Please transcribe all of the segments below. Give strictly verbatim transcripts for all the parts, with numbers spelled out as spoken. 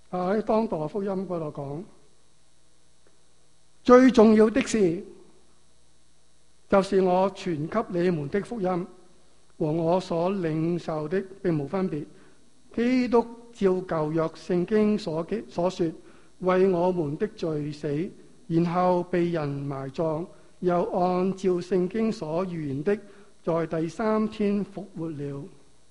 啊，喺當代福音嗰度講，最重要的事就是我傳給你們的福音和我所領受的並無分別。基督照舊約聖經所所說，為我們的罪死，然後被人埋葬，又按照聖經所預言的，在第三天復活了。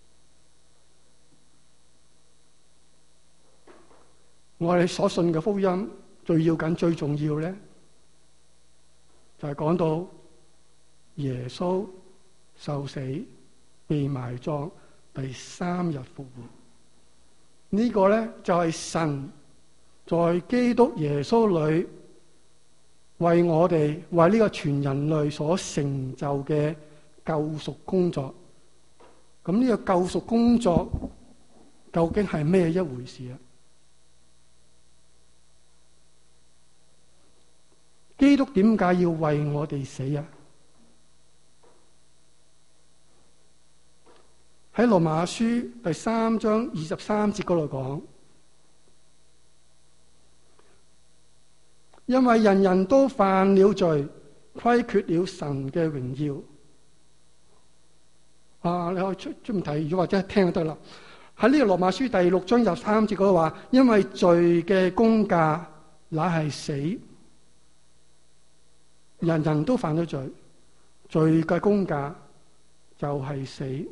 我哋所信嘅福音最要緊、最重要咧，就係講到耶穌受死、被埋葬，第三日復活。呢個咧就係神在基督耶穌裏為我哋、為呢個全人類所成就嘅救贖工作。咁呢個救贖工作究竟係咩一回事啊？基督點解要為我哋死啊？喺羅馬書第三章二十三節嗰度講，因為人人都犯了罪，虧缺了神嘅榮耀。啊，你可以出出面睇，如果或者聽就得啦。喺呢個羅馬書第六章二十三節嗰度話，因為罪嘅工價乃係死，人人都犯咗罪，罪嘅工價就係死。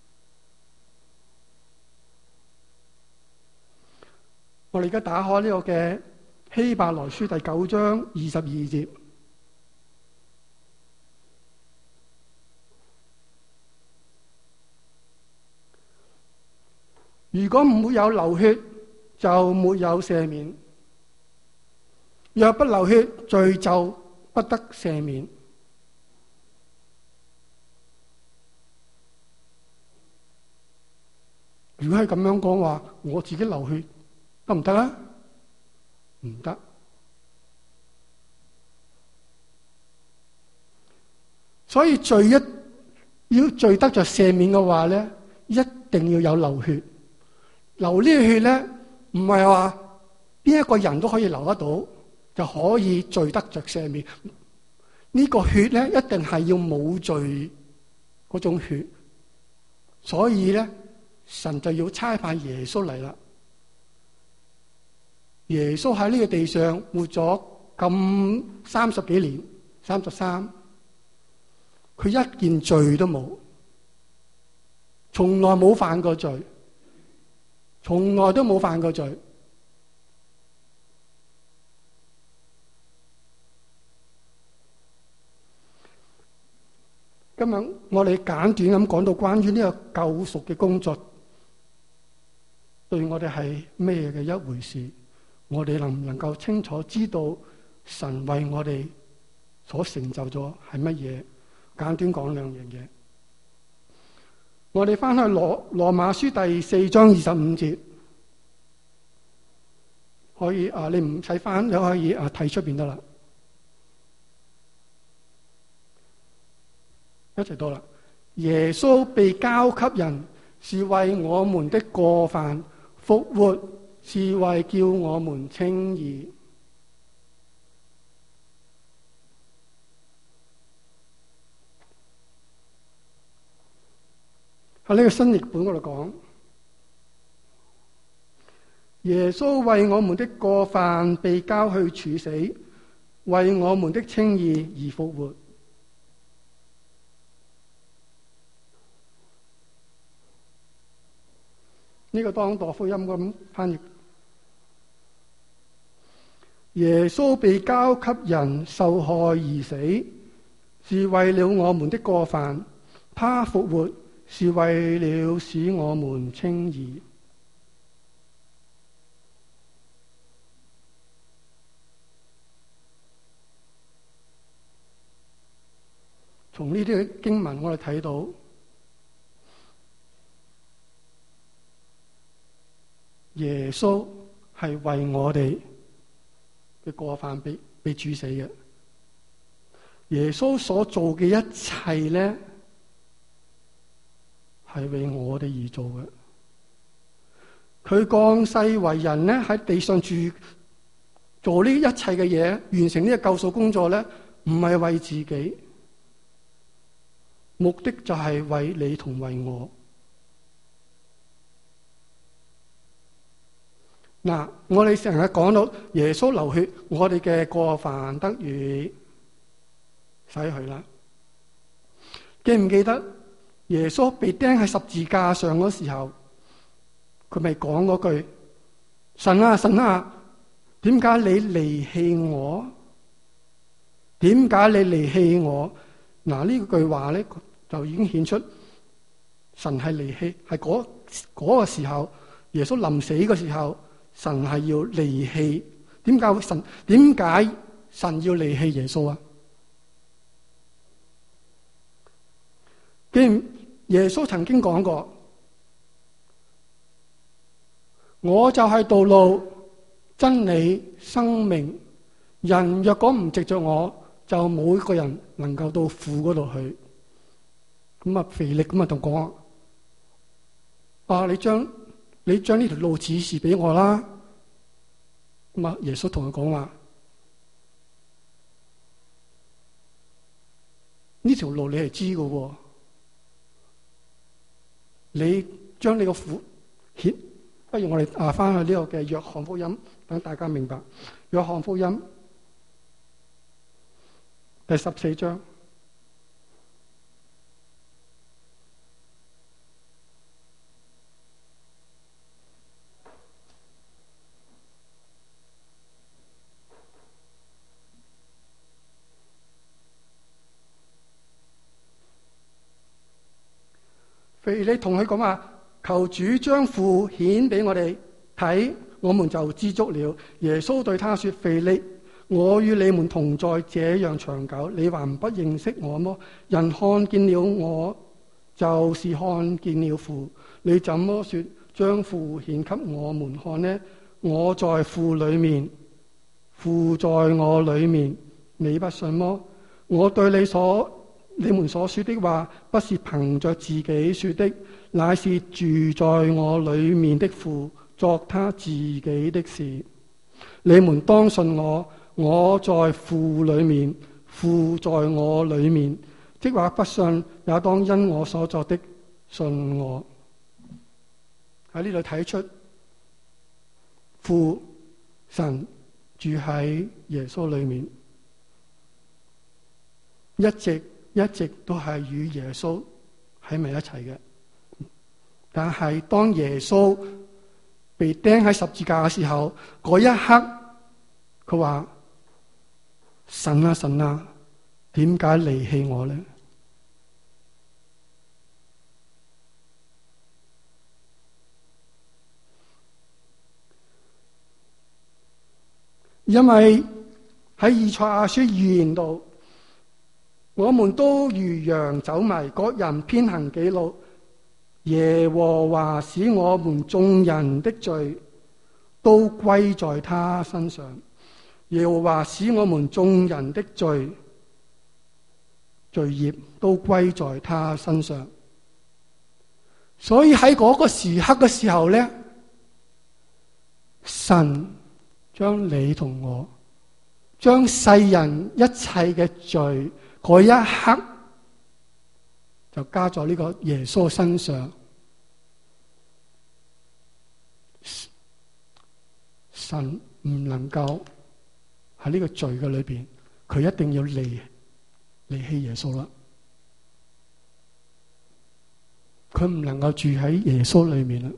我哋而家打開呢個嘅希伯來書第九章二十二節，如果沒有流血，就沒有赦免；若不流血，罪就不得赦免。如果係咁樣講話，我自己流血得唔得啊？唔得。所以罪一要罪得着赦免嘅話咧，一定要有流血。流呢個血咧，唔係話邊一個人都可以流得到，就可以罪得着赦免。呢個血咧，一定係要冇罪嗰種血。所以咧，神就要差派耶穌嚟啦。耶穌喺呢個地上活咗咁三十幾年，三十三，佢一件罪都冇，從來冇犯過罪，從來都冇犯過罪。今日我哋簡短咁講到關於呢個救贖嘅工作，對我哋係咩嘅一回事？我哋能唔能夠清楚知道神為我哋所成就咗係乜嘢？簡短講兩樣嘢。我哋翻去羅羅馬書第四章二十五節，可以啊，你唔使翻，你可以啊睇出邊得啦。一齊到啦。耶穌被交給人，是為我們的過犯；復活，是為叫我們稱義。喺呢個新譯本嗰度講，耶穌為我們的過犯被交去處死，為我們的稱義而復活。呢、這個當代福音咁翻譯，耶穌被交給人受害而死，是為了我們的過犯；他復活，是為了使我們稱義。從呢啲經文我哋睇到，耶穌係為我哋嘅過犯被被處死嘅。耶穌所做嘅一切咧，係為我哋而做嘅。 佢降世為人咧，喺地上住，做呢一切嘅嘢，完成呢個救贖工作咧，唔係為自己，目的就係為你同為我。嗱，我哋成日講到耶穌流血，我哋嘅過犯得以洗去啦。記唔記得耶穌被釘喺十字架上嗰時候，佢咪講嗰句：神啊神啊，點解你離棄我？點解你離棄我？嗱，呢句話咧就已經顯出神係離棄，係嗰嗰個時候，耶穌臨死嘅時候，神係要離棄。點解神點解神要離棄耶穌啊？既然耶穌曾經講過，我就係道路、真理、生命。人若果唔藉着我，就冇一個人能夠到父嗰度去。咁啊，腓力咁啊同講：啊，你將你將呢條路指示俾我啦。咁啊，耶穌同佢講話：呢條路你係知㗎喎。你將你個苦顯，不如我哋啊翻去呢個嘅約翰福音，等大家明白。約翰福音第十四章，腓利同佢講話：求主將父顯俾我哋睇，我們就知足了。耶穌對他說：腓利，我與你們同在這樣長久，你還不認識我麼？人看見了我，就是看見了父。你怎麼說將父顯給我們看呢？我在父裏面，父在我裏面，你不信麼？我對你所你們所說的話，不是憑着自己說的，乃是住在我裏面的父作他自己的事。你們當信我，我在父裏面，父在我裏面。即或不信，也當因我所作的信我。喺呢度睇出父神住喺耶穌裏面，一直一直都係與耶穌喺埋一齊嘅。但係當耶穌被釘喺十字架嘅時候，嗰一刻佢話：神啊神啊，點解離棄我呢？因為喺以賽亞書預言度，我們都如羊走迷，各人偏行己路。耶和華使我們眾人的罪都歸在他身上。耶和華使我們眾人的罪罪孽都歸在他身上。所以喺嗰個時刻嘅時候咧，神將你同我，將世人一切嘅罪嗰一刻就加在呢個耶穌身上。神唔能夠喺呢個罪嘅裏邊，佢一定要離離棄耶穌啦。佢唔能夠住喺耶穌裏面啦。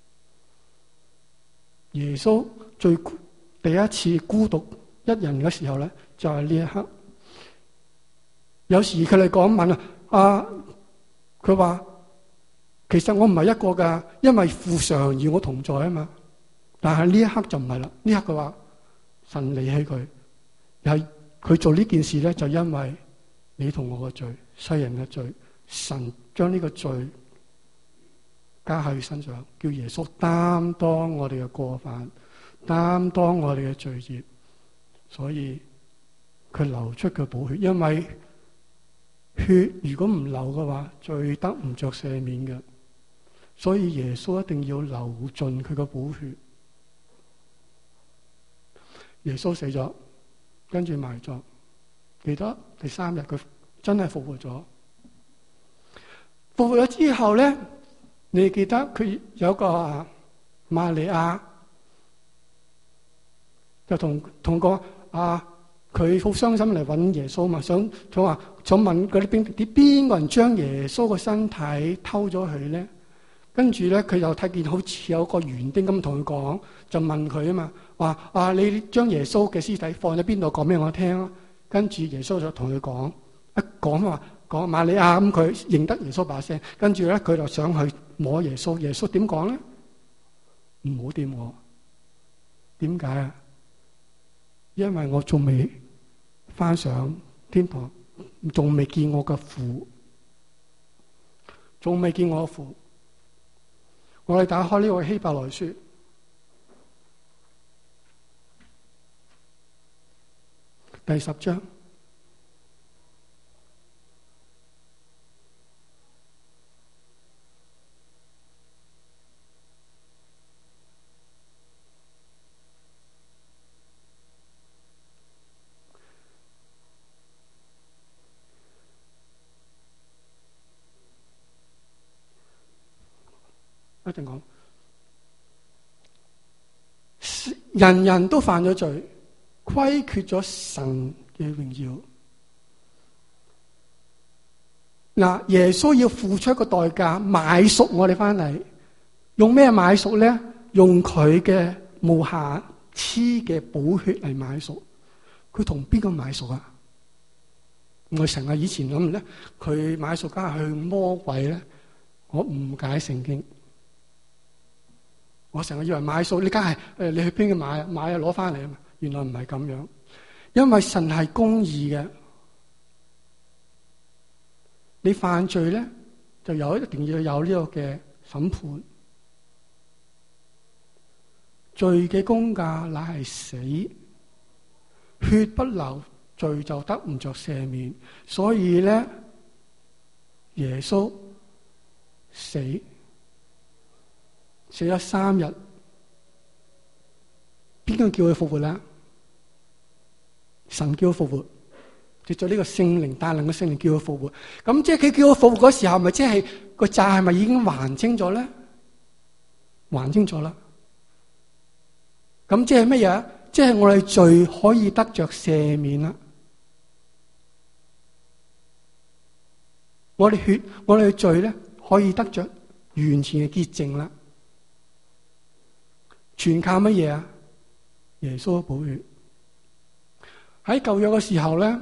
耶穌最第一次孤獨一人嘅時候咧，就係呢一刻。有時佢哋講問啊，佢話其實我唔係一個噶，因為父常與我同在啊嘛。但係呢一刻就唔係啦，呢刻佢話神離棄佢，又係佢做呢件事咧，就因為你同我嘅罪，世人嘅罪，神將呢個罪加喺佢身上，叫耶穌擔當我哋嘅過犯，擔當我哋嘅罪孽，所以佢流出嘅寶血，因為血如果唔流嘅話，罪得唔着赦免嘅， 所以耶穌一定要流盡佢個寶血。耶穌死咗，跟住埋葬，記得第三日佢真係復活咗。復活咗之後咧，你記得佢有個啊瑪利亞就同同個啊佢好傷心嚟揾耶穌嘛，想想話想問嗰啲邊啲邊個人將耶穌個身體偷咗佢咧？跟住咧，佢就睇見好似有個園丁咁同佢講，就問佢啊嘛，話啊你將耶穌嘅屍體放喺邊度，講俾我聽啊。跟住耶穌就同佢講，一講話講瑪利亞，咁佢認得耶穌把聲，跟住咧佢就想去摸耶穌。耶穌點講咧？唔好掂我，點解啊？因為我仲未翻上天堂，仲未見我嘅父，仲未見我嘅父。我哋打開呢個希伯來書第十章，一陣講，人人都犯咗罪，虧缺咗神嘅榮耀。嗱，耶穌要付出一個代價買贖我哋翻嚟，用咩買贖咧？用佢嘅無瑕疵嘅寶血嚟買贖。佢同邊個買贖啊？我成日以前諗咧，佢買贖梗係去魔鬼咧。我誤解聖經。我成日以為買贖，你梗係誒，你去邊度買買啊，攞翻嚟啊嘛。原來唔係咁樣，因為神係公義嘅。你犯罪咧，就有一定要有呢個嘅審判。罪嘅工價乃係死，血不流，罪就得唔着赦免。所以咧，耶穌死。死咗三日，邊個叫佢復活啦？神叫佢復活，藉咗呢個聖靈大能嘅聖靈叫佢復活。咁即係佢叫佢復活嗰時候，咪即係個債係咪已經還清咗咧？還清咗啦。咁即係乜嘢？即係我哋罪可以得着赦免啦。我哋血，我哋嘅罪咧可以得着完全嘅潔淨啦。全靠乜嘢啊？耶穌嘅寶血。喺舊約嘅時候咧，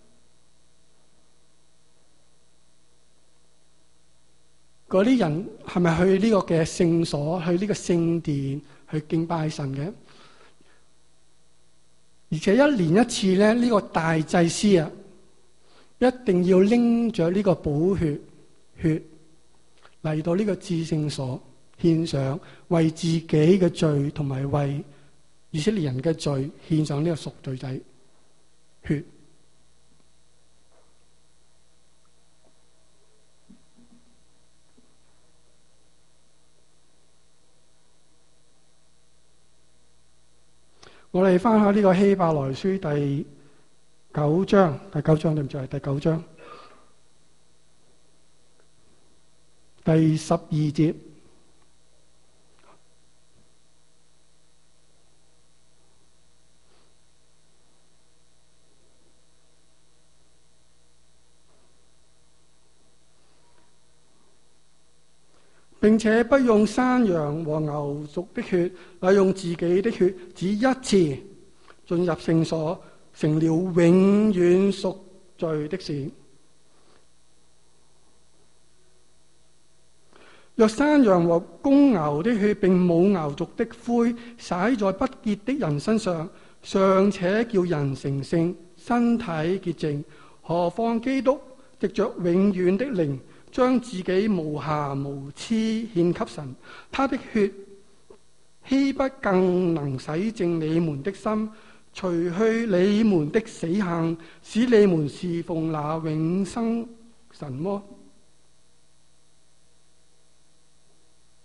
嗰啲人係咪去呢個嘅聖所，去呢個聖殿去敬拜神嘅？而且一年一次咧，呢個大祭司啊，一定要拎着呢個寶血血嚟到呢個至聖所。獻上為自己嘅罪同埋為以色列人嘅罪獻上呢個贖罪祭血。我哋翻下呢個希伯來書第九章，第九章對唔住係第九章第十二節。並且不用山羊和牛犢的血，乃用自己的血，只一次進入聖所，成了永遠贖罪的事。若山羊和公牛的血並母牛犢的灰灑在不潔的人身上，尚且叫人成聖，身體潔淨，何況基督藉着永遠的靈，將自己無瑕無疵獻給神，他的血豈不更能洗淨你們的心，除去你們的死行，使你們侍奉那永生神麼？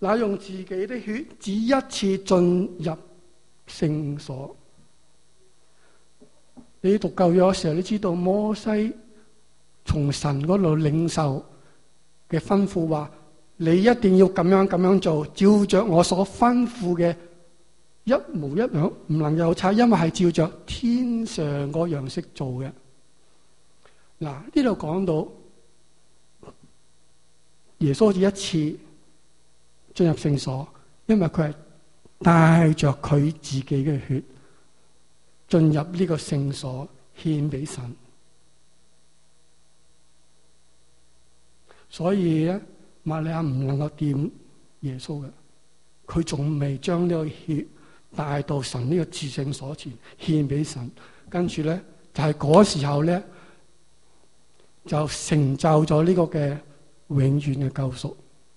那用自己的血只一次進入聖所。你讀舊約嘅時候，你知道摩西從神嗰度領受嘅吩咐話，你一定要咁樣咁樣做，照着我所吩咐嘅一模一樣，唔能有差，因為係照着天上嗰樣式做嘅。嗱，呢度講到耶穌只一次進入聖所，因為佢係帶着佢自己嘅血進入呢個聖所獻俾神，所以咧瑪利亞唔能夠掂耶穌嘅，佢仲未將呢個血帶到神呢個至聖所前獻俾神，跟住咧就係嗰時候咧就成就咗呢個嘅永遠嘅救贖。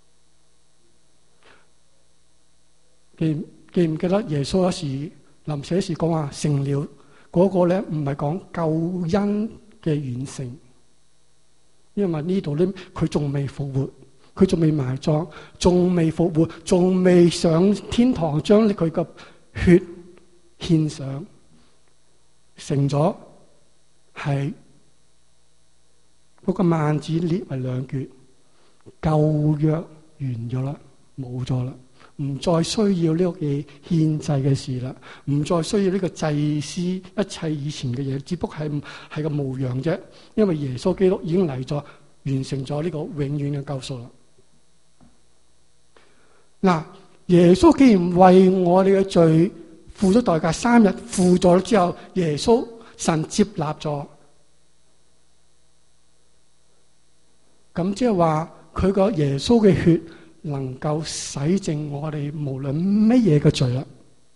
記記唔記得耶穌嗰時臨死時講話成了，嗰個咧唔係講救恩嘅完成，因為呢度咧佢仲未復活，佢仲未埋葬，仲未復活，仲未上天堂將佢嘅血獻上，成咗係嗰個幔子裂為兩截，舊約完咗啦，冇咗啦。唔再需要呢個嘅獻祭嘅事啦，唔再需要呢個祭司一切以前嘅嘢，只不過係係個模樣啫。因為耶穌基督已經嚟咗，完成咗呢個永遠嘅救贖啦。嗱，耶穌既然為我哋嘅罪付咗代價，三日付咗之後，耶穌神接納咗，咁即係話佢個耶穌嘅血能夠洗淨我哋無論乜嘢嘅罪啦，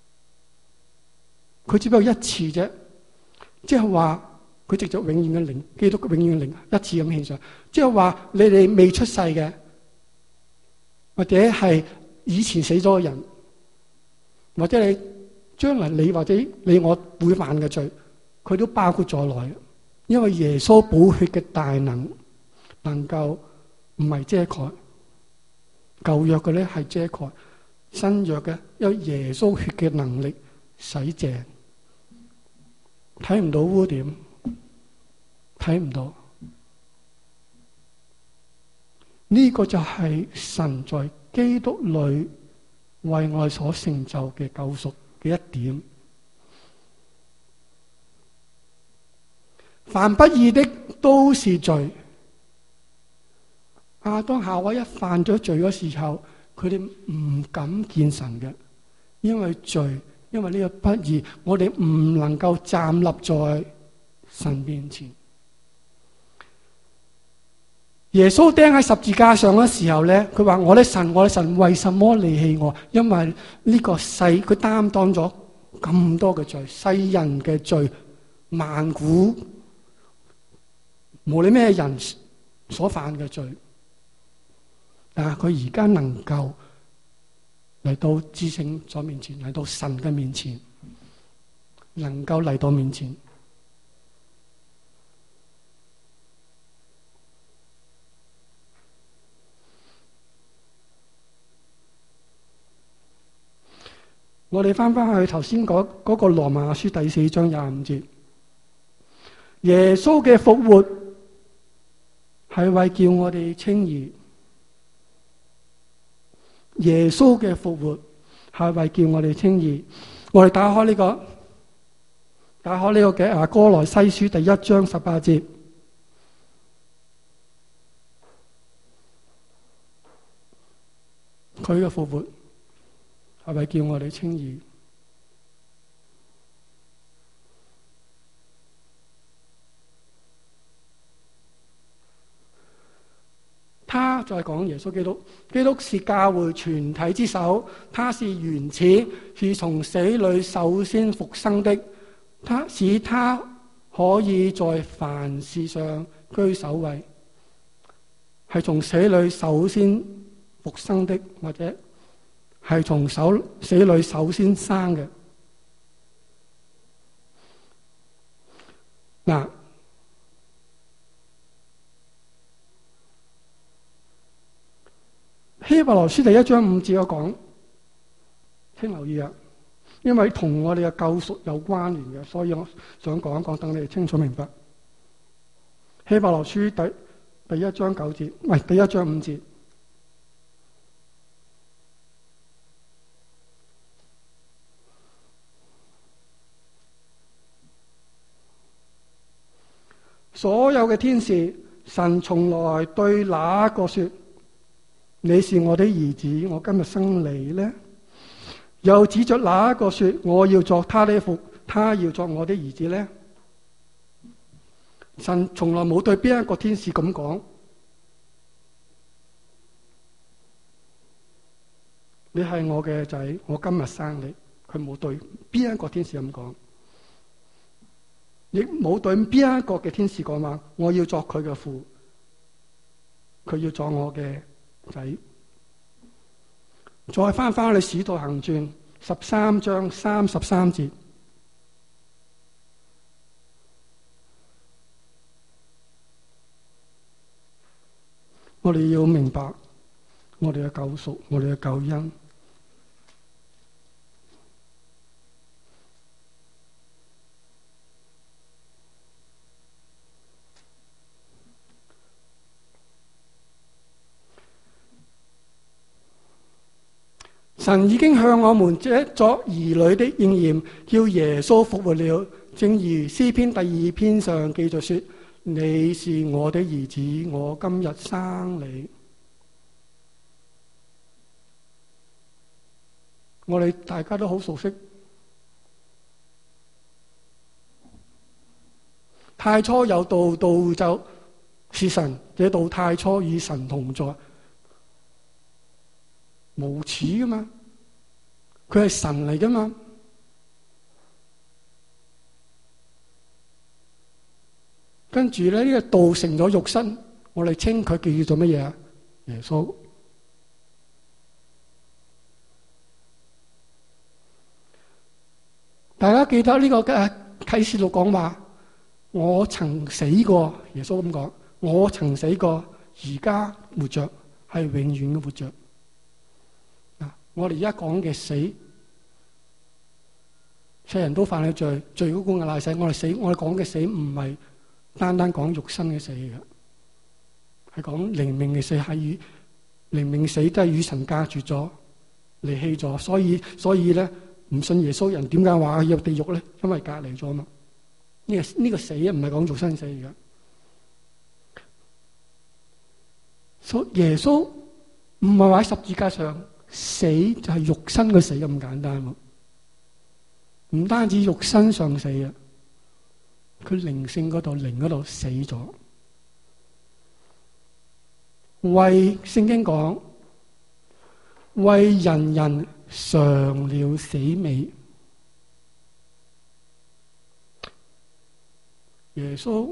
佢只不過一次啫，即係話佢藉著永遠嘅靈，基督嘅永遠嘅靈一次咁獻上，即係話你哋未出世嘅，或者係以前死咗嘅人，或者你將來你或者你我會犯嘅罪，佢都包括在內，因為耶穌寶血嘅大能能夠唔係遮蓋。舊約嘅咧係遮蓋，新約嘅有耶穌血嘅能力洗淨，睇唔到污點，睇唔到。呢、這個就係神在基督裏為我所成就嘅救贖嘅一點。凡不義的都是罪。亞當夏娃一犯咗罪嘅時候，佢哋唔敢見神嘅，因為罪，因為呢個不義，我哋唔能夠站立在神面前。耶穌釘喺十字架上嘅時候咧，佢話：我的神，我的神，為什麼離棄我？因為呢個世佢擔當咗咁多嘅罪，世人嘅罪，萬古無論咩人所犯嘅罪。但係佢而家能夠嚟到至聖所面前，嚟到神嘅面前，能夠嚟到面前。我哋翻翻去頭先嗰嗰個羅馬書第四章廿五節，耶穌嘅復活係為叫我哋稱義。耶穌嘅復活係為叫我哋稱義。我哋打開呢、這個，打開呢個嘅啊歌羅西書第一章十八節，佢嘅復活係為叫我哋稱義。他再講耶穌基督，基督是教會全體之首，他是原始，是從死裏首先復生的，他使他可以在凡事上居首位，係從死裏首先復生的，或者係從首死裏首先生嘅。嗱， 希伯來書第一章五節有講，請留意啊，因為同我哋嘅救贖有關聯嘅，所以我想講一講，等你哋清楚明白。希伯來書第第一章九節，唔係第一章五節。所有嘅天使，神從來對哪個說：你是我的兒子，我今日生你呢？又指着哪一個說：我要作他的父，他要作我的兒子呢？神從來冇對邊一個天使咁講。你係我嘅仔，我今日生你。佢冇對邊一個天使咁講。亦冇對邊一個嘅天使講話，我要作佢嘅父，佢要作我嘅仔。再翻翻去《使徒行傳》十三章三十三節，我哋要明白我哋嘅救贖，我哋嘅救恩。神已經向我們這作兒女的應驗，叫耶穌復活了。正如詩篇第二篇上記著說：你是我的兒子，我今日生你。我哋大家都好熟悉，太初有道，道就是神，這道太初與神同在，無始噶嘛，佢係神嚟噶嘛。跟住咧，呢個道成咗肉身，我哋稱佢叫做乜嘢啊？耶穌。大家記得呢個嘅啟示錄講話，我曾死過，耶穌咁講，我曾死過，而家活着，係永遠嘅活着。我哋而家講嘅死，世人都犯咗罪，罪嗰個賴死。我哋死，我哋講嘅死唔係單單講肉身嘅死嘅，係講靈命嘅死，係與靈命死都係與神隔絕咗、離棄咗。所以，所以咧，唔信耶穌人點解話入地獄咧？因為隔離咗嘛。呢、這個呢、這個死唔係講肉身死嘅。所以耶穌唔係話喺十字架上。死就係肉身嘅死咁簡單，唔單止肉身上死啊，佢靈性嗰度靈嗰度死咗。為聖經講，為人人嘗了死味。耶穌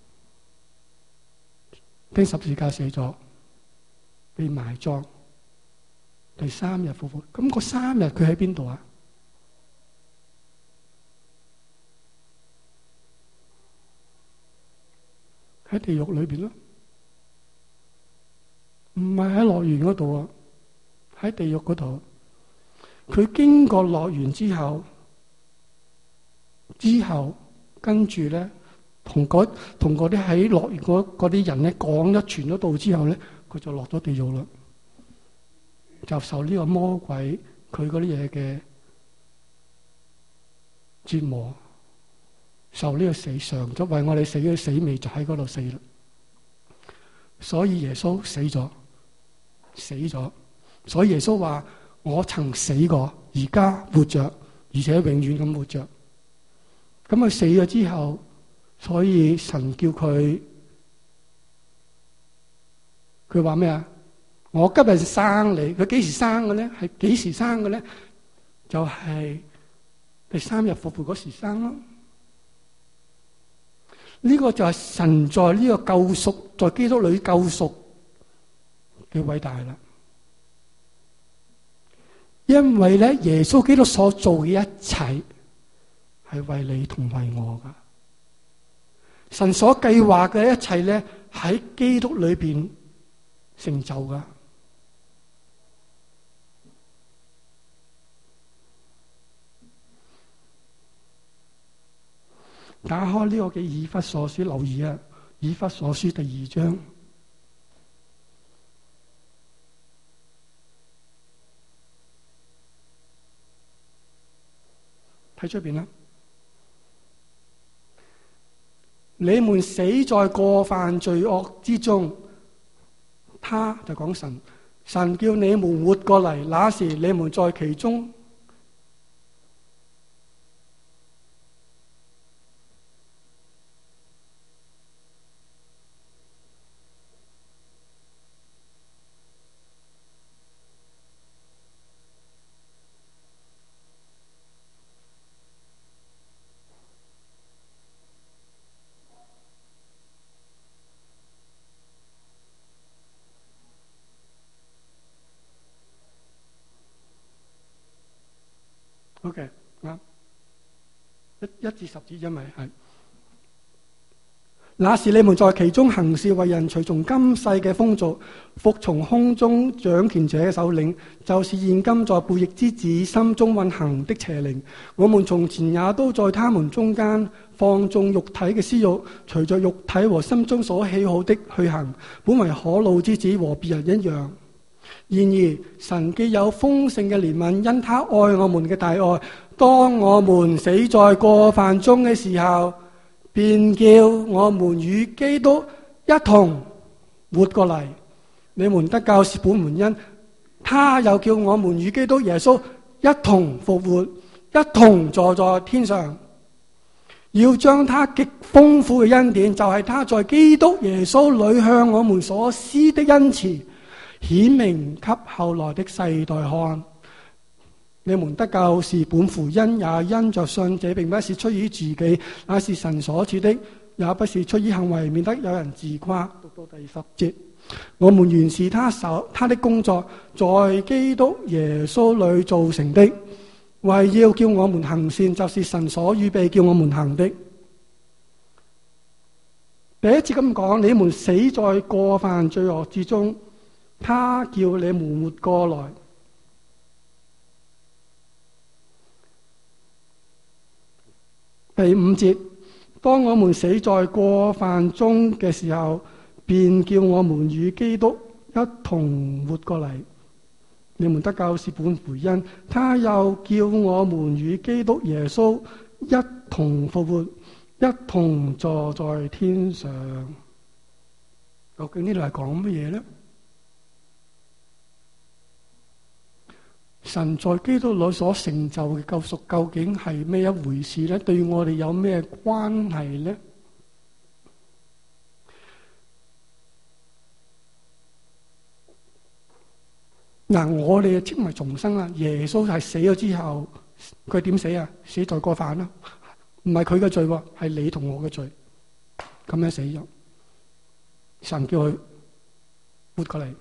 釘十字架死咗，被埋葬。第三日復活，咁嗰三日佢喺邊度啊？喺地獄裏邊咯，唔係喺樂園嗰度啊，喺地獄嗰度。佢經過樂園之後，之後跟住咧，同嗰同嗰啲喺樂園嗰嗰啲人咧講咗傳咗道之後咧，佢就落咗地獄啦。就受呢個魔鬼佢嗰啲嘢嘅折磨，受呢個死償，就為我哋死嘅死味就喺嗰度死啦。所以耶穌死咗，死咗。所以耶穌話：我曾死過，而家活着，而且永遠咁活着。咁佢死咗之後，所以神叫佢，佢話咩啊？我今日生你，佢幾時生嘅咧？係幾時生嘅咧？就係、是、第三日復活嗰時生咯。呢、這個就係神在呢個救贖，在基督裏救贖嘅偉大啦。因為咧，耶穌基督所做嘅一切係為你同為我噶。神所計劃嘅一切咧，喺基督裏邊成就噶。 打開呢個嘅以弗所書，留意啊，以弗所書第二章，睇出邊啦。你們死在過犯罪惡之中，他就講神，神叫你們活過嚟，那時你們在其中。OK， 啱，一一至十節，因為係那時你們在其中行事為人，隨從今世嘅風俗，服從空中掌權者嘅首領，就是現今在悖逆之子心中運行的邪靈。我們從前也都在他們中間放縱肉體嘅私欲，隨着肉體和心中所喜好的去行，本為可怒之子，和別人一樣。然而神既有豐盛嘅憐憫，因他愛我們嘅大愛，當我們死在過犯中嘅時候，便叫我們與基督一同活過嚟。你們得救是本門恩，他又叫我們與基督耶穌一同復活，一同坐在天上，要將他極豐富嘅恩典，就係他在基督耶穌裏向我們所施的恩慈，顯明給後來的世代看。你們得救是本乎恩，也因着信。這並不是出於自己，那是神所賜的，也不是出於行為，免得有人自誇。讀到第十節，我們原是他手他的工作，在基督耶穌裏造成的，為要叫我們行善，就是神所預備叫我們行的。第一節咁講，你們死在過犯罪惡之中，他叫你們活過來。第五節，當我們死在過犯中嘅時候，便叫我們與基督一同活過嚟。你們得救是本乎恩，他又叫我們與基督耶穌一同復活，一同坐在天上。究竟呢度係講乜嘢呢？神在基督裏所成就嘅救贖究竟係咩一回事呢？對我哋有咩關係呢？嗱，我哋稱為重生啦。耶穌係死咗之後，佢點死啊？死在過犯啦，唔係佢嘅罪，係你同我嘅罪，咁樣死咗。神叫佢活過嚟，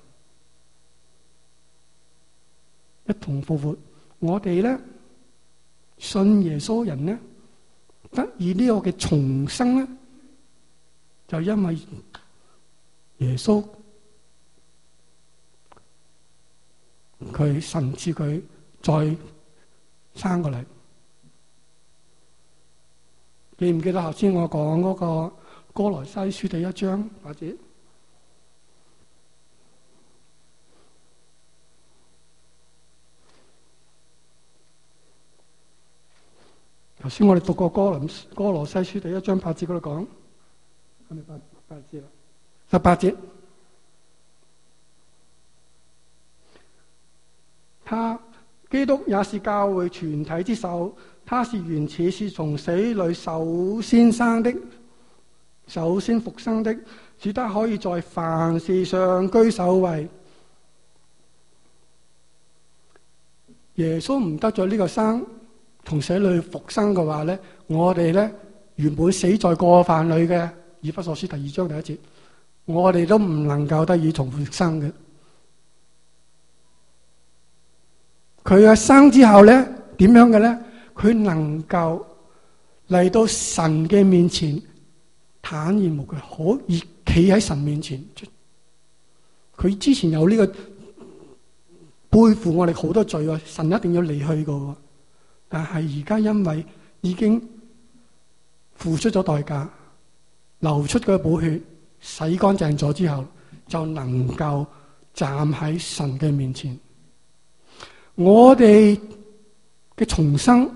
一同復活。我哋咧信耶穌人咧，得以呢個嘅重生咧，就因為耶穌佢神賜佢再生過嚟。記唔記得頭先我講嗰個歌羅西書第一章或者？頭先我哋讀過哥林哥羅西書第一章八節嗰度講，係咪八八節啦？十八節，他基督也是教會全體之首，他是原始，是從死裏首先生的，首先復生的，使他可以在凡事上居首位。耶穌唔得咗呢個生，同死裏復生嘅話咧，我哋咧原本死在過犯裏嘅，以弗所書第二章第一節，我哋都唔能夠得以重復生嘅。佢嘅生之後咧，點樣嘅咧？佢能夠嚟到神嘅面前坦然無懼，可以企喺神面前。佢之前有呢個背負我哋好多罪啊，神一定要離去嘅。但係而家因為已經付出咗代價，流出嘅寶血，洗乾淨咗之後，就能夠站喺神嘅面前。我哋嘅重生，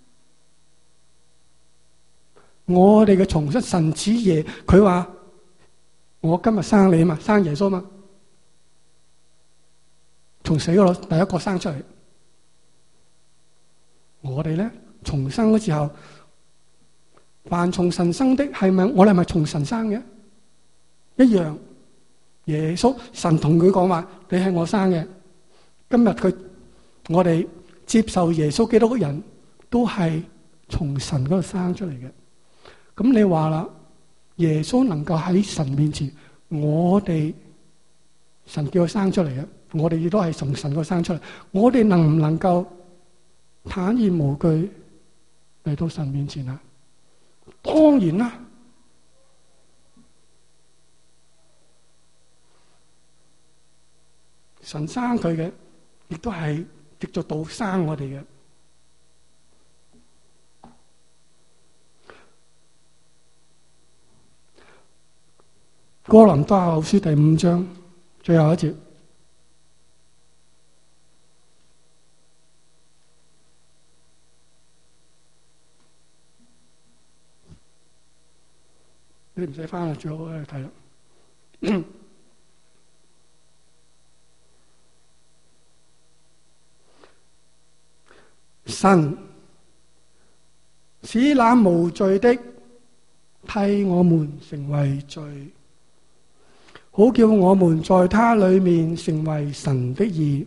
我哋嘅重生，神子爺佢話：我今日生你嘛，生耶穌嘛，從死嗰度第一個生出嚟。我哋咧重生嘅時候，凡從神生的，係咪我哋係咪從神生嘅？一樣，耶穌神同佢講話：你係我生嘅。今日佢我哋接受耶穌基督嘅人都係從神嗰度生出嚟嘅。咁你話啦，耶穌能夠喺神面前，我哋神叫佢生出嚟嘅，我哋亦都係從神嗰度生出嚟。我哋能唔能夠坦然無懼嚟到神面前啊？當然啦，神生佢嘅，亦都係藉著道生我哋嘅。哥林多後書第五章最後一節，你唔使翻啦，最好喺度睇啦。神使那無罪的替我們成為罪，好叫我們在他裏面成為神的義。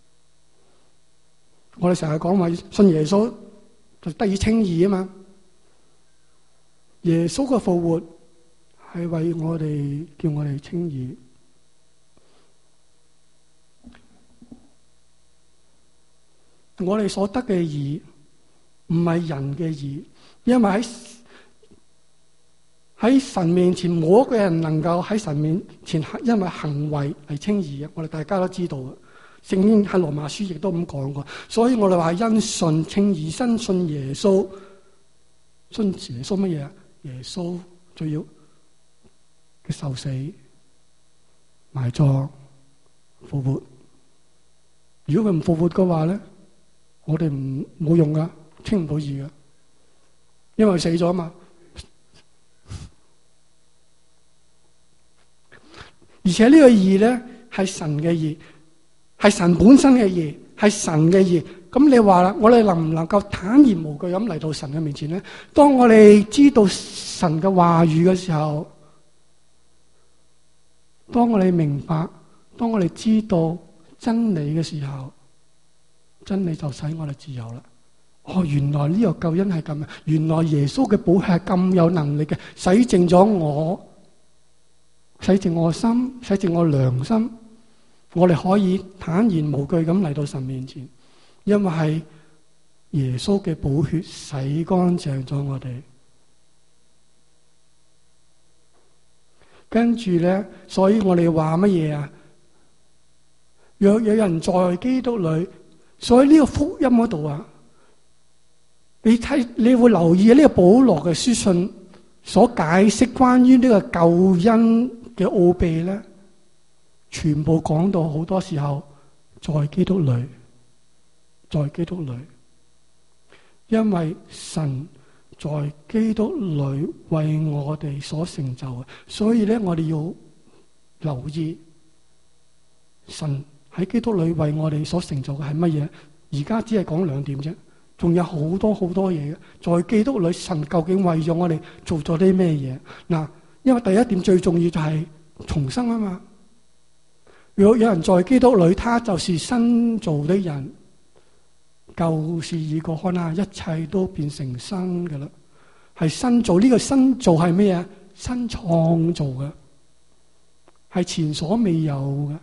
我哋成日講話信耶穌就得以稱義啊嘛。耶穌嘅復活係為我哋叫我哋稱義。我哋所得嘅義唔係人嘅義，因為喺喺神面前冇一個人能夠喺神面前因為行為嚟稱義嘅。我哋大家都知道嘅，聖經喺羅馬書亦都咁講過。所以我哋話因信稱義，因信耶穌，信耶穌乜嘢啊？耶穌最要嘅受死、埋葬、復活。如果佢唔復活嘅話咧，我哋唔冇用噶，稱唔到義噶，因為佢死咗嘛。而且呢個義咧係神嘅義，係神本身嘅義，係神嘅義。咁你話啦，我哋能唔能夠坦然無懼咁嚟到神嘅面前咧？當我哋知道神嘅話語嘅時候，當我哋明白，當我哋知道真理嘅時候，真理就使我哋自由啦。哦，原來呢個救恩係咁啊！原來耶穌嘅寶血係咁有能力嘅，洗淨咗我，洗淨我心，洗淨我良心。我哋可以坦然無懼咁嚟到神面前，因為係耶穌嘅寶血洗乾淨咗我哋。跟住咧，所以我哋話乜嘢啊？若有人在基督裏，所以呢個福音嗰度啊，你睇你會留意呢個保羅嘅書信所解釋關於呢個救恩嘅奧秘咧，全部講到好多時候在基督裏，在基督裏，因為神在基督裏為我哋所成就嘅，所以咧我哋要留意神喺基督裏為我哋所成就嘅係乜嘢？而家只係講兩點啫，仲有好多好多嘢嘅。在基督裏，神究竟為咗我哋做咗啲咩嘢？嗱，因為第一點最重要就係重生啊嘛。如果有人在基督裏，他就是新造的人，舊事已過，看下一切都變成新嘅啦。係新造，呢個新造係咩啊？新創造嘅，係前所未有嘅。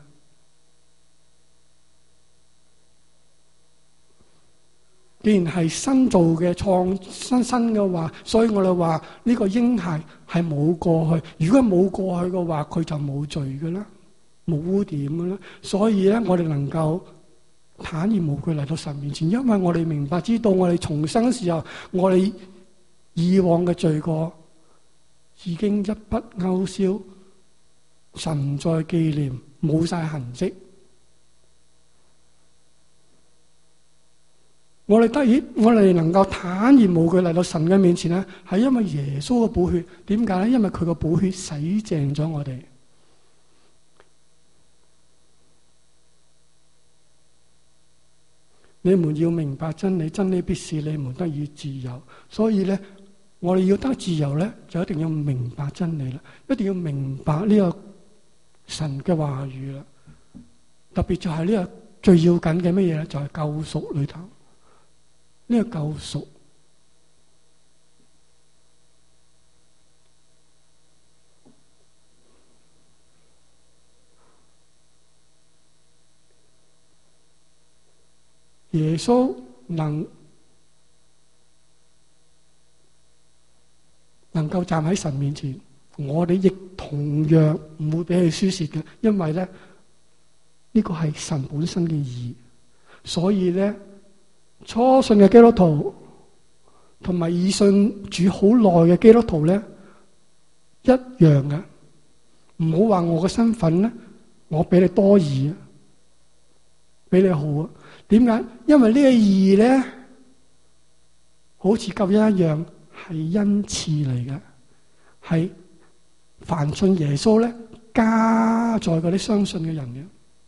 既然係新造嘅創新新嘅話，所以我哋話呢個嬰孩係冇過去。如果冇過去嘅話，佢就冇罪嘅啦，冇污點嘅啦。所以咧，我哋能夠坦然無懼嚟到神面前，因為我哋明白知道我哋重生嘅時候，我哋以往嘅罪過已經一筆勾銷，神唔再紀念，冇晒痕跡。我哋得以，我哋能夠坦然無懼嚟到神嘅面前咧，係因為耶穌嘅寶血。點解咧？因為佢個寶血洗淨咗我哋。你們要明白真理，真理必使你們得以自由。所以咧，我哋要得自由咧，就一定要明白真理啦，一定要明白呢個神嘅話語啦。特別就係呢個最要緊嘅乜嘢咧？就係、是、救贖裏頭。呢、這個救贖，耶穌能能夠站喺神面前，我哋亦同樣唔會俾佢輸蝕嘅，因為咧呢、這個係神本身嘅義，所以咧。初信嘅基督徒同埋已信主好耐嘅基督徒咧，一樣嘅。唔好話我嘅身份咧，我比你多義啊，比你好啊。點解？因為呢個義咧，好似救恩一樣，係恩賜嚟嘅，係凡信耶穌咧，加在嗰啲相信嘅人嘅。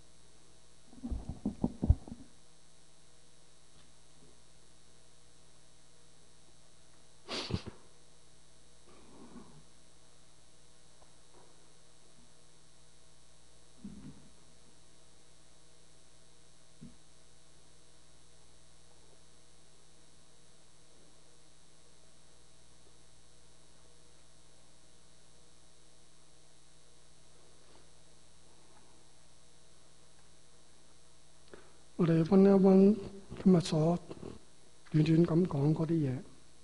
我哋溫一溫今日所短短咁講嗰啲嘢。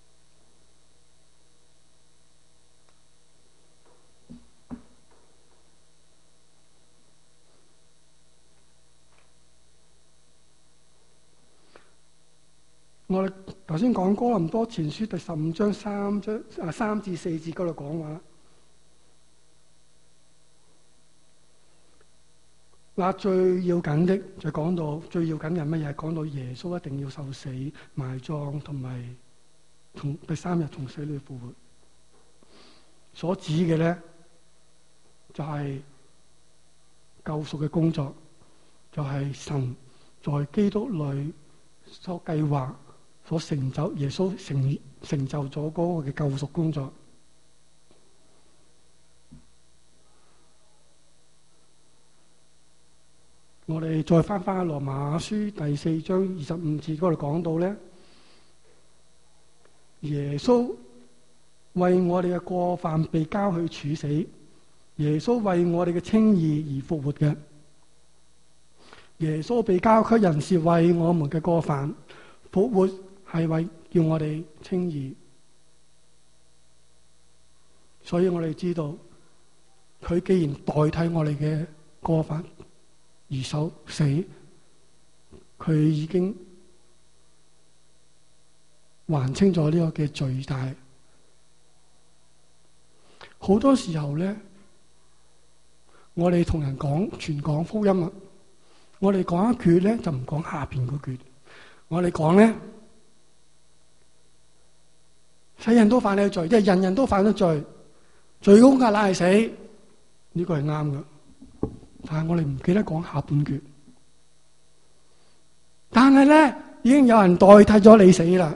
我哋頭先講哥林多前書第十五章三章啊三至四節嗰度講話。嗱，最要緊的就講到最要緊嘅係乜嘢？講到耶穌一定要受死、埋葬同埋從第三日從死裏復活。所指嘅咧就係、是、救贖嘅工作，就係、是、神在基督裏所計劃、所成就，耶穌成成就咗嗰個嘅救贖工作。我哋再翻翻羅馬書第四章二十五節嗰度講到咧，耶穌為我哋嘅過犯被交去處死，耶穌為我哋嘅稱義而復活嘅。耶穌被交給人是為我們嘅過犯，復活係為叫我哋稱義。所以我哋知道，佢既然代替我哋嘅過犯而受死，佢已經還清咗呢個嘅罪債。好多時候咧，我哋同人講傳講福音啊，我哋講一句咧就唔講下邊嗰句，我哋講咧，世人都犯咗罪，即係人人都犯咗罪，罪工價乃係死，呢個係啱㗎。但係我哋唔記得講下半句，但係咧已經有人代替咗你死啦。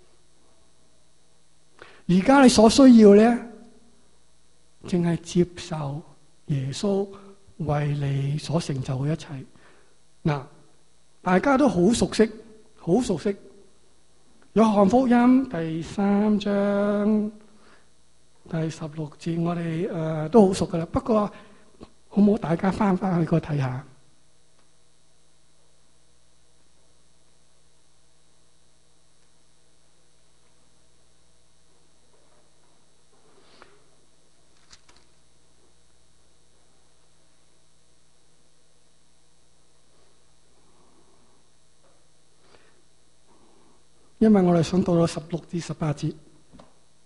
而家你所需要咧，淨係接受耶穌為你所成就嘅一切。嗱，大家都好熟悉，好熟悉。約翰福音第三章第十六節，我哋誒、呃、都好熟噶啦。不過，好唔好大家翻翻去個睇下？因為我哋想到咗十六至十八節。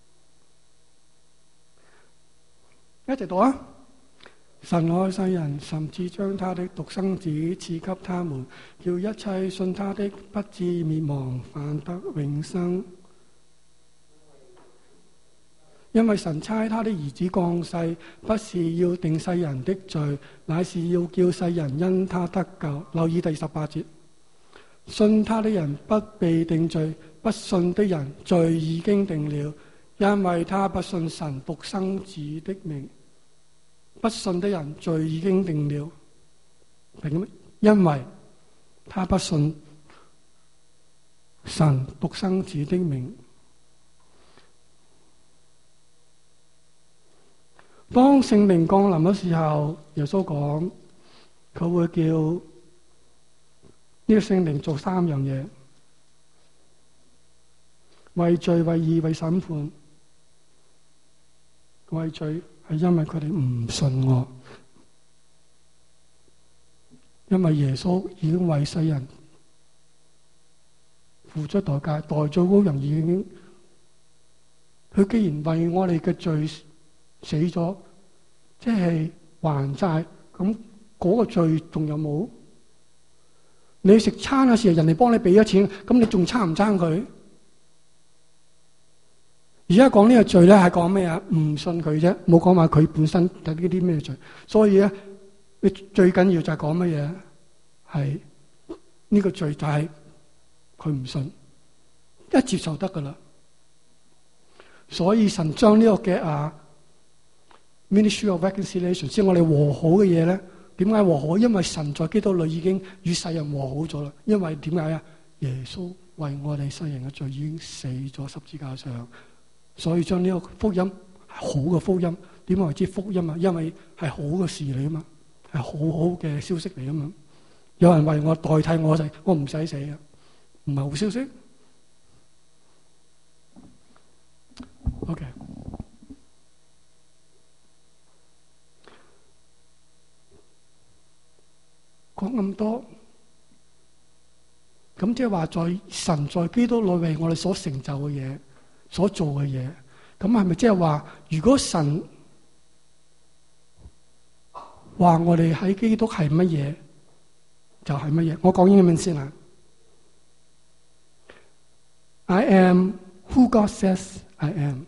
一齊讀啊！神愛世人，甚至將他的獨生子賜給他們，叫一切信他的不至滅亡，反得永生。因為神差他的兒子降世，不是要定世人的罪，乃是要叫世人因他得救。留意第十八節，信他的人不被定罪，不信的人罪已經定了，因為他不信神獨生子的名。不信的人罪已經定了，因為他不信神獨生子的名。當聖靈降臨嘅時候，耶穌講佢會叫呢個聖靈做三樣嘢：為罪、為義、為審判。為罪係因為佢哋唔信我，因為耶穌已經為世人付出代價，代罪羔羊已經，佢既然為我哋嘅罪死咗，即係還債，咁嗰個罪仲有冇？你食餐嘅時候，人哋幫你俾咗錢，咁你仲差唔差佢？而家講呢個罪咧，係講咩啊？唔信佢啫，冇講話佢本身有呢啲咩罪。所以咧，你最緊要就係講乜嘢？係呢個罪就係佢唔信，一接受得噶啦。所以神將呢個嘅啊 Ministry of Reconciliation， 即係我哋和好嘅嘢咧，點解和好？因為神在基督裏已經與世人和好咗啦。因為點解啊？耶穌為我哋世人嘅罪已經死咗十字架上。所以將呢個福音係好嘅福音，點為之福音啊？因為係好嘅事嚟啊嘛，係好好嘅消息嚟啊嘛。有人為我代替我死，我唔使死啊，唔係好消息。OK， 講咁多，咁即係話在神在基督裏為我哋所成就嘅嘢。所做嘅嘢，咁係咪即係話，如果神話我哋喺基督係乜嘢，就係乜嘢？我講英文先啦。I am who God says I am.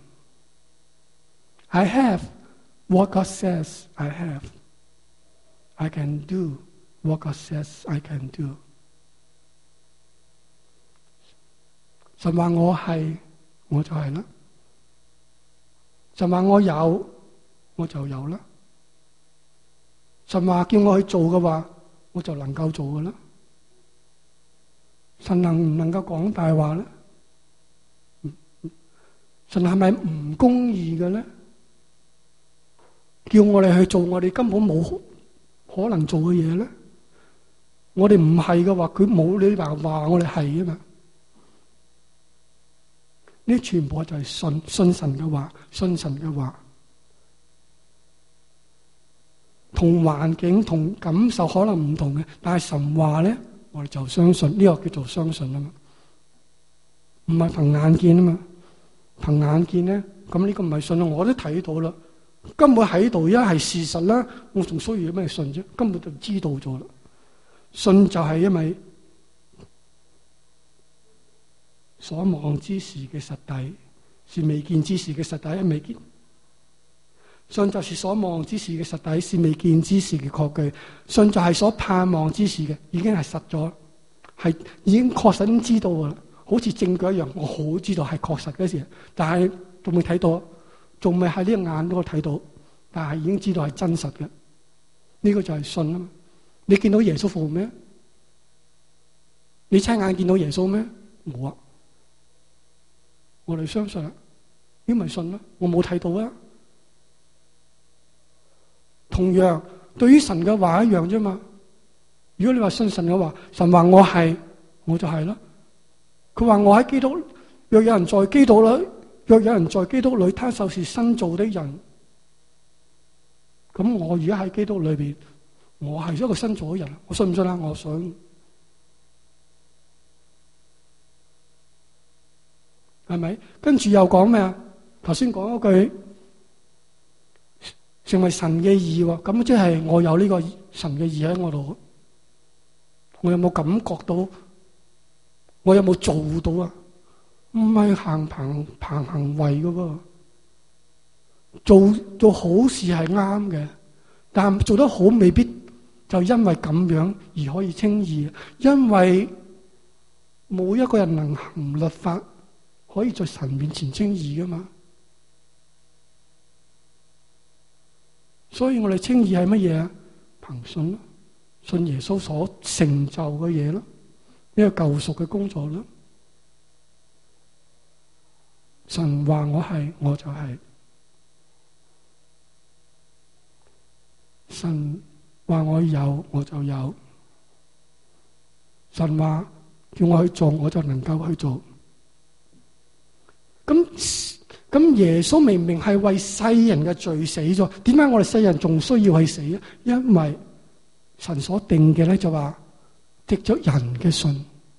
I have what God says I have. I can do what God says I can do. 神話我係。我就係啦，神話我有，我就有啦。神話叫我去做嘅話，我就能夠做嘅啦。神能唔能夠講大話咧？神係咪唔公義嘅咧？叫我哋去做我哋根本冇可能做嘅嘢咧？我哋唔係嘅話，佢冇你話話我哋係啊嘛？呢全部就係信信神嘅話，信神嘅話，同環境同感受可能唔同嘅，但係神話咧，我哋就相信，呢個叫做相信啊嘛，唔係憑眼見啊嘛，憑眼見咧，咁呢個唔係信啊，我都睇到啦，根本喺度，一係事實啦，我仲需要咩信啫？根本就知道咗啦，信就係因為所望之事嘅實底，是未見之事嘅實底，未見。信就是所望之事嘅實底，是未見之事嘅確據。信就係所盼望之事嘅，已經係實咗，係已經確實咁知道噶啦，好似證據一樣。我好知道係確實嘅事，但係仲未睇到，仲未喺呢個眼嗰度睇到，但係已經知道係真實嘅。呢個就係信啊嘛。你見到耶穌復活咩？你親眼見到耶穌咩？冇啊。我哋相信啦，呢咪信啦。我冇睇到啊。同樣對於神嘅話一樣啫嘛。如果你話信神嘅話，神話我係，我就係啦。佢話我喺基督，若有人在基督裏，若有人在基督裏，他就是新造的人。咁我而家喺基督裏邊，我係一個新造嘅人。我信唔信啊？我信。係咪？跟住又講咩啊？頭先講嗰句， 成為神嘅義喎。咁即係我有呢個神嘅義喺我度，我有冇感覺到？我有冇做到啊？唔係行憑憑行為噶喎，做做好事係啱嘅，但係做得好未必就因為咁樣而可以稱義，因為冇一個人能行律法可以在神面前稱義噶嘛。所以我哋稱義係乜嘢啊？憑信咯，信耶穌所成就嘅嘢咯，呢個救贖嘅工作咯。神話我係，我就係；神話我有，我就有；神話叫我去做，我就能夠去做。咁咁耶穌明明係為世人嘅罪死咗，點解我哋世人仲需要去死啊？因為神所定嘅咧就話藉咗人嘅信，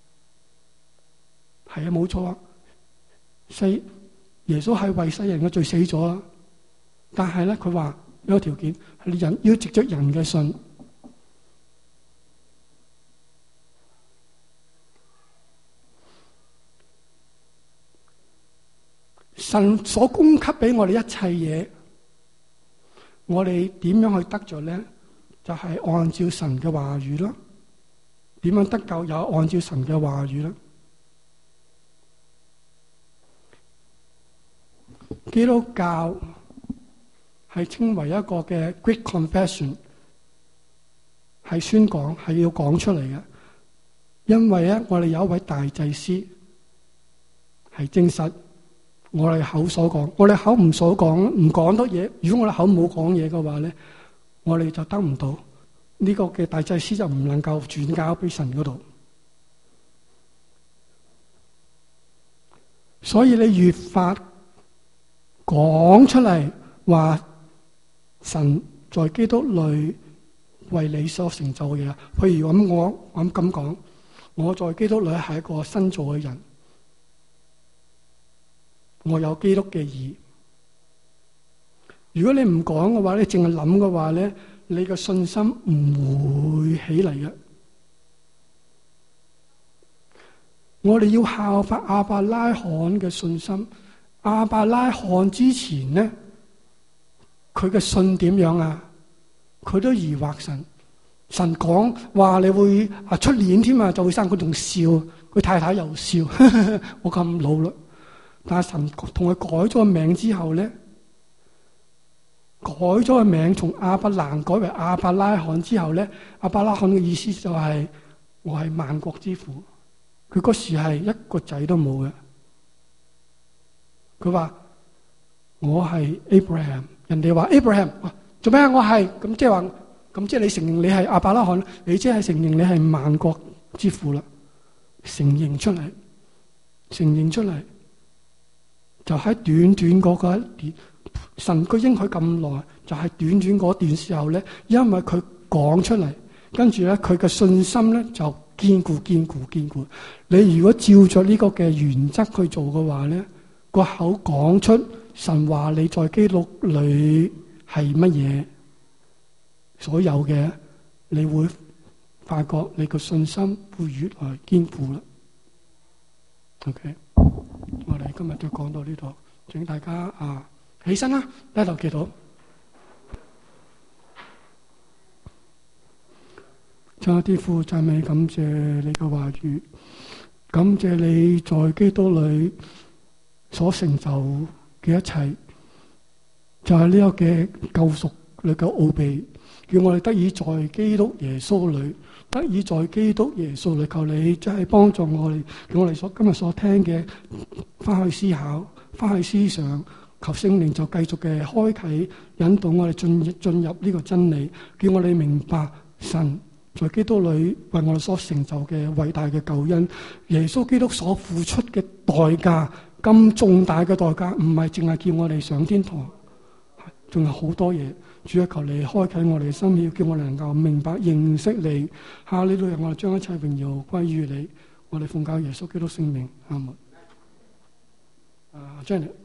係啊，冇錯啊。世耶穌係為世人嘅罪死咗啦，但係咧佢話有個條件，係人要藉咗人嘅信。神所供給俾我哋一切嘢，我哋點樣去得着咧？就係、是、按照神嘅話語啦。點樣得救？有按照神嘅話語啦。基督教係稱為一個嘅 Great Confession， 係宣講，係要講出嚟嘅。因為咧，我哋有一位大祭司係證實我哋口所講，我哋口唔所講，唔講得嘢。如果我哋口冇講嘢嘅話咧，我哋就得唔到呢個嘅大祭司，就唔能夠轉交俾神嗰度。所以你越發講出嚟話神在基督裏為你所成就嘅嘢，譬如咁我我咁講，我在基督裏係一個新造嘅人。我有基督嘅義。如果你唔講嘅話，你淨係諗嘅話咧，你嘅信心唔會起嚟嘅。我哋要效法亞伯拉罕嘅信心。亞伯拉罕之前咧，佢嘅信點樣啊？佢都疑惑神。神講話你會啊出年添啊就會生，佢仲笑，佢太太又笑。呵呵，我咁老啦。但係神同佢改咗個名之後咧，改咗個名從亞伯蘭改為亞伯拉罕之後咧，亞伯拉罕嘅意思就係、是、我係萬國之父。佢嗰時係一個仔都冇嘅。佢話我係 Abraham， 人哋話 Abraham 做咩啊？我係咁即係話，咁即係你承認你係亞伯拉罕，你即係承認你係萬國之父啦。承認出嚟，承認出嚟。就喺短短嗰個一段，神佢應許咁耐，就係、是、短短嗰段時候咧，因為佢講出嚟，跟住咧佢嘅信心咧就堅固、堅固、堅固。你如果照咗呢個嘅原則去做嘅話咧，個口講出神話你在基督裏係乜嘢，所有嘅你會發覺你個信心會越來堅固啦。OK。我哋今日就講到呢度，請大家啊起身啦，低頭祈禱。差啲父讚美感謝你嘅話語，感謝你在基督裏所成就嘅一切，就係、是、呢個嘅救贖裏嘅奧秘，叫我哋得以在基督耶穌裏。得以在基督耶穌裏，求你真係幫助我哋，叫我哋所今日所聽嘅翻去思考，翻去思想，求聖靈就繼續嘅開啟引導我哋進進入呢個真理，叫我哋明白神在基督裏為我哋所成就嘅偉大嘅救恩，耶穌基督所付出嘅代價咁重大嘅代價，唔係淨係叫我哋上天堂，仲有好多嘢。主啊，求你開啟我哋嘅心竅，叫我哋能夠明白認識你。下呢度我哋將一切榮耀歸於你。我哋奉靠耶穌基督聖名，阿門。啊，Janet。